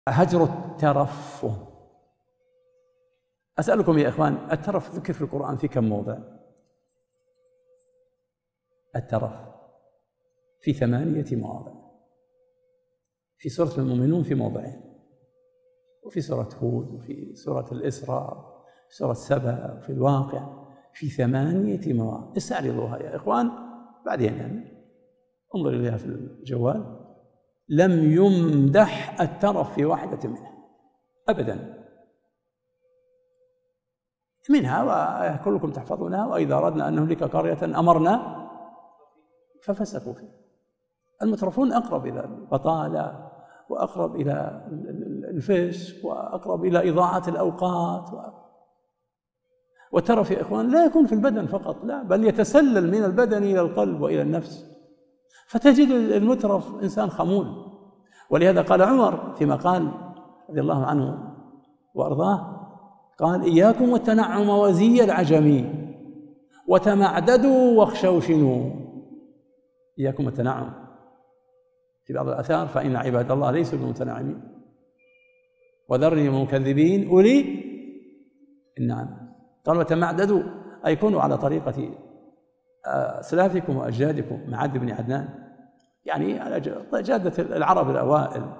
هجر الترفه. أسألكم يا إخوان، الترف ذكر في القرآن في كم موضع؟ الترف في 8 مواضع. في سورة المؤمنون في موضعين، وفي سورة هود، وفي سورة الإسراء، في سورة سبأ، وفي الواقع، في 8 مواضع. استعرضوها يا إخوان بعدين، يعني انظر إليها في الجوال. لم يمدح الترف في واحدة منها أبدا. منها وكلكم تحفظونها: وإذا أردنا أن نهلك قرية أمرنا ففسقوا فيها. المترفون أقرب إلى البطالة، وأقرب إلى الفسق، وأقرب إلى إضاعة الأوقات. والترف يا إخوان لا يكون في البدن فقط، لا، بل يتسلل من البدن إلى القلب وإلى النفس. فتجد المترف إنسان خمول. ولهذا قال عمر فيما قال رضي الله عنه وأرضاه، قال: إياكم والتنعم وزي العجم وتمعددوا واخشوشنوا. إياكم والتنعم. في بعض الآثار: فإن عباد الله ليسوا بمتنعمين وذرني المكذبين أولي النعم. قال: وتمعددوا، أي كونوا على طريقة أسلافكم وأجدادكم، معد بن عدنان، يعني على جادة العرب الأوائل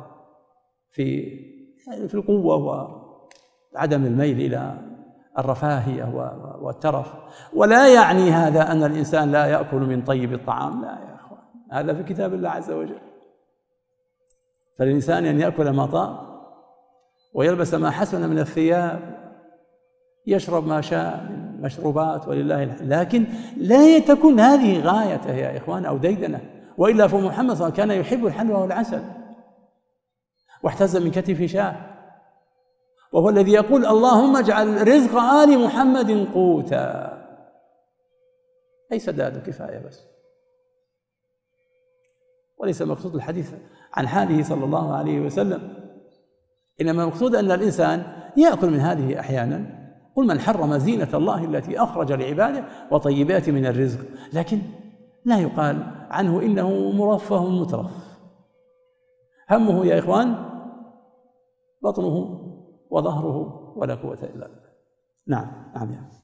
في القوة وعدم الميل إلى الرفاهية والترف. ولا يعني هذا أن الإنسان لا يأكل من طيب الطعام، لا يا أخوان، هذا في كتاب الله عز وجل. فالإنسان أن يأكل ما طاب، ويلبس ما حسن من الثياب، يشرب ما شاء من مشروبات، ولله الحمد، لكن لا تكن هذه غايته يا إخوان أو ديدنه. وإلا فمحمد صلى الله عليه وسلم كان يحب الحلوى والعسل، واحتز من كتف شاه، وهو الذي يقول: اللهم اجعل رزق آل محمد قوتا. أي سداد كفاية بس. وليس مقصود الحديث عن حاله صلى الله عليه وسلم، إنما المقصود أن الإنسان يأكل من هذه أحيانا. قل: من حرم زينة الله التي أخرج لعباده وطيبات من الرزق. لكن لا يقال عنه إنه مرفه مترف. همه يا إخوان بطنه وظهره، ولا قوة إلا بالله. نعم.